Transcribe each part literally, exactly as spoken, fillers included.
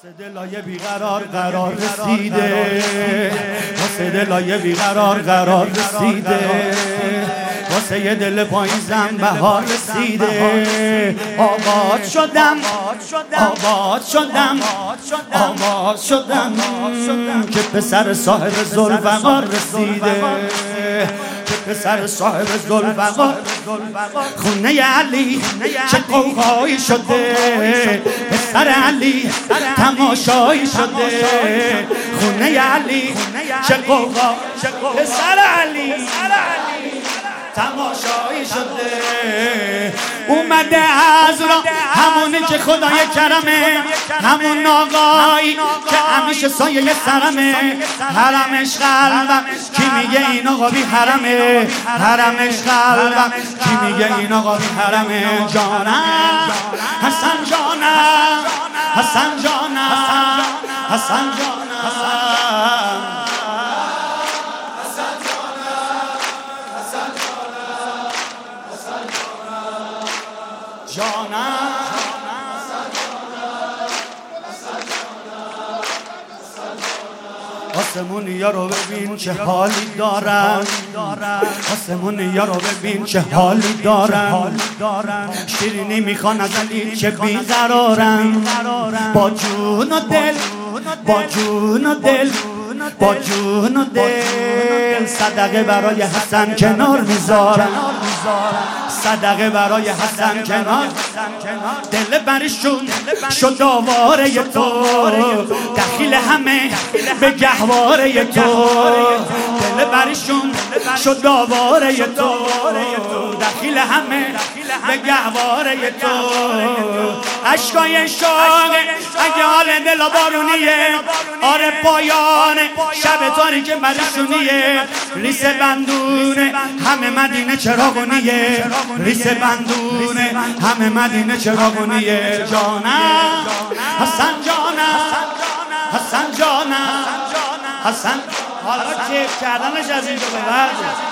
واسه دلای بیقرار قرار رسیده، واسه دلای بیقرار قرار رسیده، واسه یه دل پاییزم بهار رسیده. آباد شدم آباد شدم آباد شدم که پسر صاحب ذوالفقار رسیده، که پسر صاحب ذوالفقار. خونه علی چه قوقایی شده، پسر علی تماشایی شده. خونه علی چه قوقا، پسر علی تماشایی شده. اومده از را همونی که خدای کرمه، همون آقایی که همیشه سایه سرمه. حرمش قلبم کی میگه این آقا بی حرمه، حرمش قلبم کی میگه این آقا بی حرمه. جانم حسن جانم حسن جانم حسن جانم جانم. آسمونیا رو ببین چه حالی دارن، آسمونیا رو ببین چه حالی دارن. شیرینی میخوان از علی چه بیقرارن. با جون و دل با جون و دل با جون و دل صدقه برای حسن کنار میذارن، صدقه برای حسن کنار. دل برشون شد آواره تو، دخیل همه به گهواره تو. دل برشون شد آواره تو، دخیل همه به گهواره تو. عشقای شاقه اگه حال دل بارونیه، آره پایان شب تاریک مدشونیه. ریس بندونه همه مدینه چراغونیه، ریس بندونه همه مدینه چراغونیه. جانم حسن جانم حسن جانم حسن. حالا کیف کردنش از اینجا به بعد.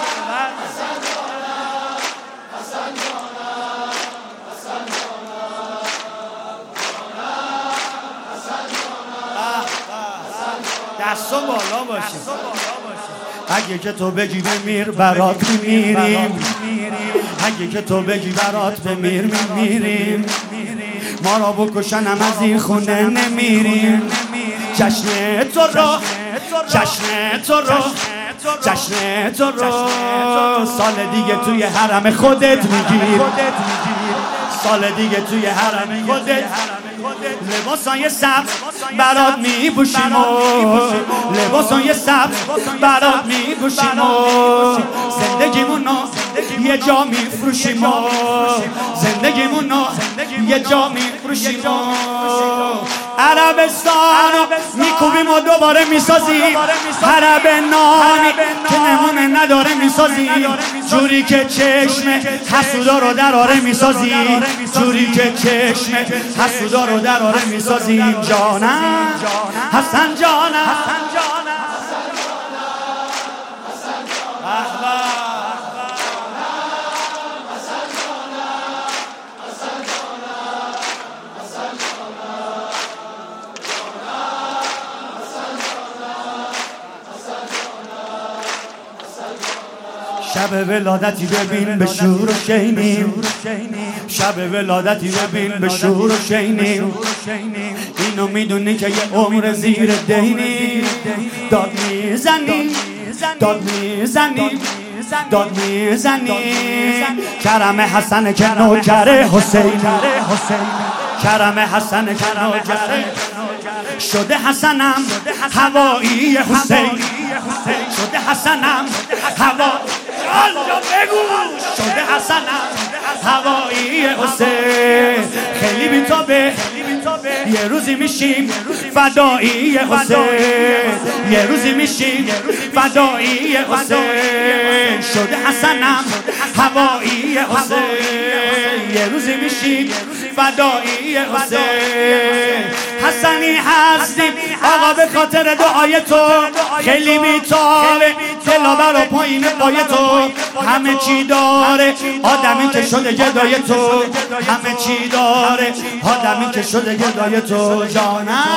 دستو بالا باشه. اگه که تو بگی بمیر برات میمیریم، اگه که تو بگی برات بمیر میمیریم. ما را بکشنم از این خونه نمیریم. جشن تو رو جشن تو رو جشن تو رو سال دیگه توی حرم خودت میگیر، سال دیگه توی حرم خودت. لباسای سبز برات میپوشیم و لباسای سبز برات میپوشیم و زندگیمونو یه جا میفروشیم و زندگیمونو یه جا میفروشیم و عربستانو میکوبیم و دوباره میسازیم. عرب نامی که نمونه نداره میسازیم، جوری که چشم حسودا رو دراره میسازیم، جوری که چشم حسودا رو دراره میسازیم. جانم حسن جانم شب ولادتی ببین به شور و شینیم، شب ولادتی ببین به شور و شینیم. اینو میدونی که یه عمر زیر دینی. داد میزنیم داد میزنیم داد میزنیم. کرم حسن که نوکر حسین، کرم حسن که نوکر شده. حسنم هوایی حسین، شده حسنم هوا بگو شده حسنم هوایی حسین. خیلی بیتابه یه روزی میشیم فدایی حسین، یه روزی میشیم فدایی حسین. شده حسنم هوایی حسین، یه روزی میشیم فدایی حسین. حسنی هستیم آقا به خاطر دعای تو، خیلی بیتابه دلابر و پایین پای تو. همه چی داره آدمی که شده گدای تو، همه چی داره آدمی که شده گدای تو. جانم